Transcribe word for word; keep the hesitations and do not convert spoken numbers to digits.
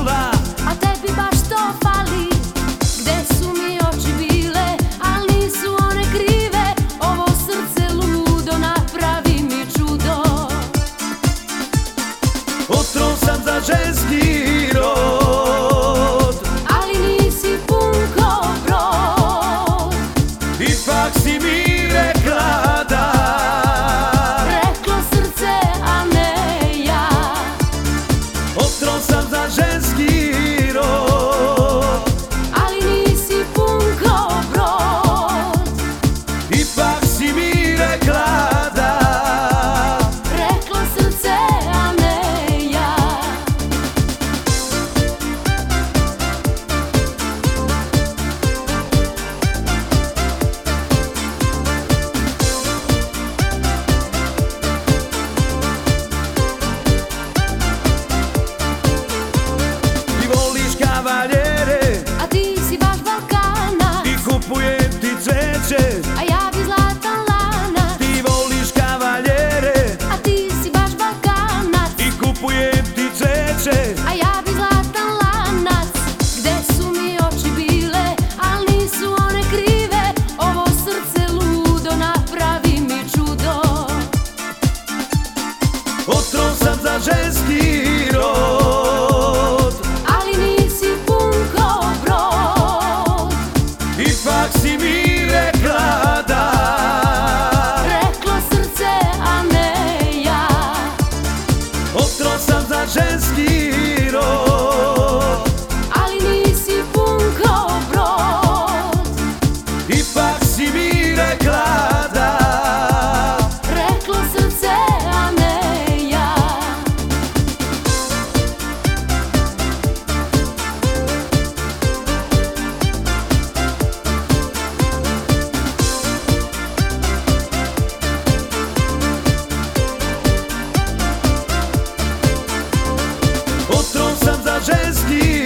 bila, a tebi baš to fali. Gde su mi oči bile, al nisu one krive. Ovo srce ludo napravi mi čudo. otrov sam za ženski rod, ali nisi pun ko brod. ipak si mi rekla da. Reklo srce, a ne ja. Otrov sam za ženski rod, ali nisi pun ko brod. ipak si mi rekla da. Reklo srce, a ne ja. Ti voliš kavaljere A ti si baš Balkanac, i kupujem ti cveće. a ja bi zlatan lanac. Ti voliš kavaljere A ti si baš Balkanac, i kupujem ti cveće. a ja bi zlatan lanac. Gde su mi oči bile, al nisu one krive. Ovo srce ludo napravi mi čudo. Otrov sam za ženski rod, ali nisi pun ko brod. ipak si mi rekla da. Reklo srce, a ne ja. Otrov sam za ženski rod, ali nisi pun ko brod. ipak si mi rekla da. Reklo srce, a ne ja. Otrov sam za ženski